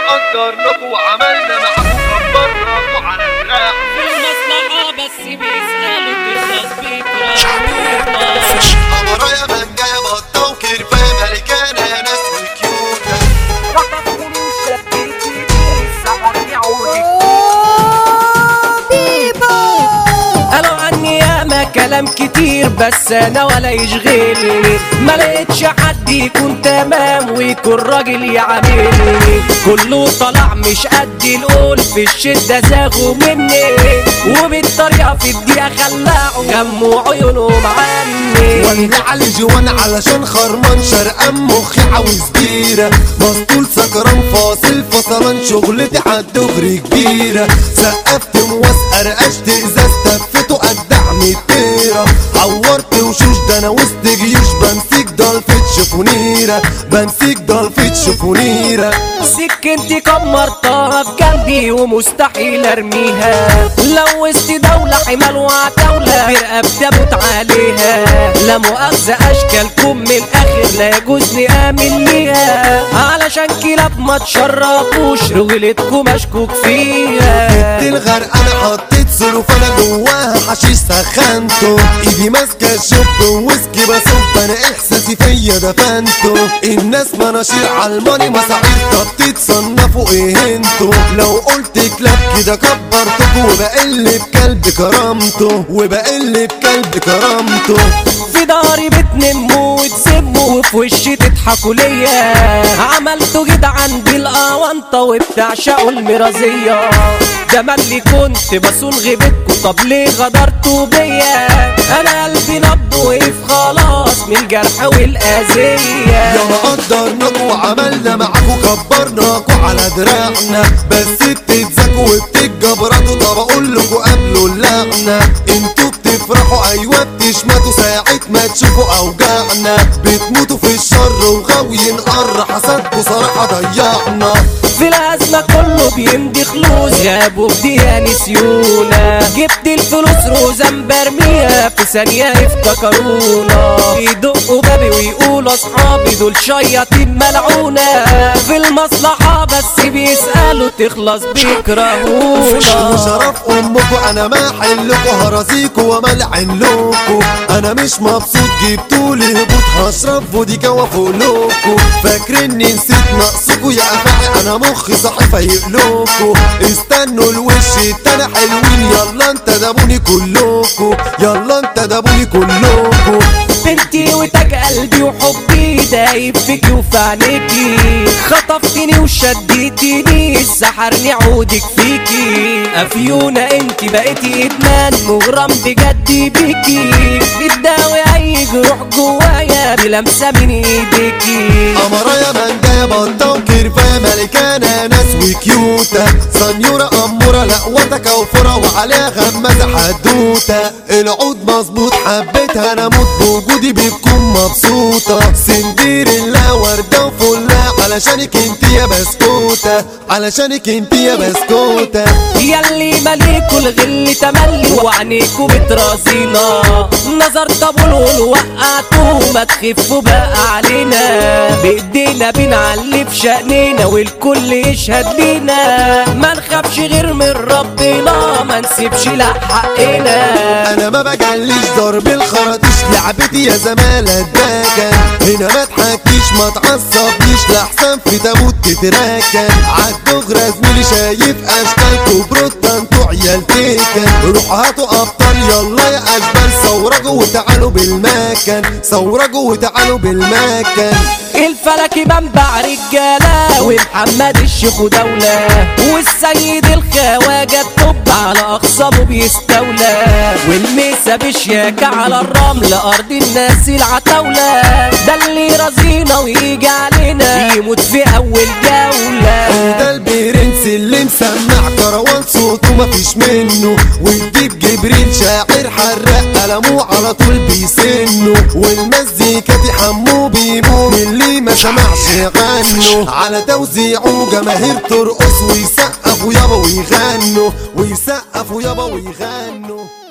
قدرناكوا وعملنا معاكوا كبرناكوا على دراع في المصلحة بس بيسألوا تخلص بيكره. ورايا من جاية بطة وكرفة ملكانة ناس وكيوتة. قالوا عني ياما كلام كتير بس انا ولا يشغلني، ما لقيتش حد يكون تمام ويكون راجل يعاملني. كله طلع مش قد القول، في الشدة زاغوا مني وبالطريقة في الدقيقة خلعوا غموا عيونهم عني. وانا على الجوان علشان خرمان شرقان مخي عاوز بيرة، مسطول سكران فاصل فصلان شغلتي عالدغري كبيرة. سقفت مواسقة رقشت ازاز تفته قد عميتيرة، عورت وشوش ده انا وسط جيوش بمسك ضلفة شفونيرة، بمسك ضلفة شفونيرة. سكنتي كمرتها في جنبي ومستحيل ارميها، لو وسط دولة حمال وعتاولة برقبتي اموت عليها. لا مؤاخذة اشكالكم من الاخر لا يجوز نآمن ليها، علشان كلاب ما تشرفوش رجلتكم مشكوك فيها. الغرق انا حطيت سلوف انا جواها حشيش سخنته، ايدي ماسكه الشوب وويسكي بصب انا احساسي فيا دفنته. الناس مناشير عالماني مصاعير طب تتصنفوا ايه انتوا؟ لو قلت كلاب كده كبرتكوا وبقل بكلب كرامته، وبقل بكلب كرامته. في داري بتنموا وتسموا وفي وشي تضحكوا ليا، عملتوا كده عندي القوانطة وبتعشقوا المرازية. ده ما اللي كنت بصون غيبتكوا، طب ليه غدرتوا بيا؟ انا قلبي نبض وقف خلاص من الجرح والاذية. يا قدرناكوا وعملنا معاكوا كبرناكوا على دراعنا، بس بتتزكوا وبتتجبرتوا. طب اقول لكوا قبلوا اللعنة، انتوا بتفرحوا ايوه بتشمتوا ساعة ما تشوفوا اوجاعنا. بتموتوا في الشر وغاوي نقر حسدكوا صراحة ضيعنا. في الأزمة كله بيمضي خلوص، غابوا بديها نسيونا. جبت الفلوس روزان برميها في ثانية افتكرونا. يدقوا بابي ويقولوا أصحابي دول شياطين ملعونة. في المصلحة بس بيسألوا تخلص بيكرهونا. وشرف أمكوا أنا ما حلكوا هرازيكوا وملعن لكوا. أنا مش مبسوط جبتولي هبوط هشرب فوديكا وافولوكوا. فاكريني نسيت نقصكوا يا أفاعي أنا مخي صحيفة يقلوكوا. استنوا الوش التاني حلوين يلا انت دابوني كلكوا، يلا انت دابوني كلكوا. بنتي وتاج قلبي وحبي دايب فيكي وفي عينيكي، خطفتني وشديتيني سحرني عودك فيكي. افيونة انتي بقيتي ادمان مغرم بجد بيكي، بتداوي اي جروح جوايا بلمسة من ايديكي. قمرايا من جاية بطة وكرفة ملكانة ناس وكيوتة. سنيورة أمورة لقوتة كوفرة وعليها غمازة حدوتة. العود مظبوط حبيتها انا موت بوجودي بتكون مبسوطة. سندريلا وردة وفلة علشانك انت يا بسكوتة، علشانك انت يا بسكوتة. ياللي مليكوا الغل تملي وعينيكوا بترازينا. نظر طابول وقعتوه ما تخفوا بقى علينا. بايدينا بنعلي في شأننا والكل يشهد لينا. ما نخافش غير من ربنا ما نسيبش لا حقنا. انا ما بجليش ضرب الخراطيش لعبتي يا زمالة الداكن. هنا ما تحكيش ما تعصبنيش لحسن في تابوت تتراكن. عالدغرة زميلي شايف اشكالكوا بروتا انتوا عيال تيكن. روحوا هاتوا ابطال يلا يا اشبال صورجوا وتعالوا بالمكان، صورجوا وتعالوا بالمكان. الفلكي منبع رجالة ومحمد الشيخ دولة، والسيد الخواجة الطب على أخصامه بيستولى. والميسة بشياكة على الرمل أرض الناس العتاولة. ده اللي رزينا ويجي علينا يموت في أول جولة. ده البرنس اللي مسمع كروان صوته مفيش منه. والديب جبريل شاعر حراق قلمه على طول بيسنه. والمزيكا دي حمو بيمو من اللي ما سمعش يغنوا. على توزيعه جماهير ترقص ويسقفوا يابا ويغنوا، ويسقفوا يابا ويغنوا.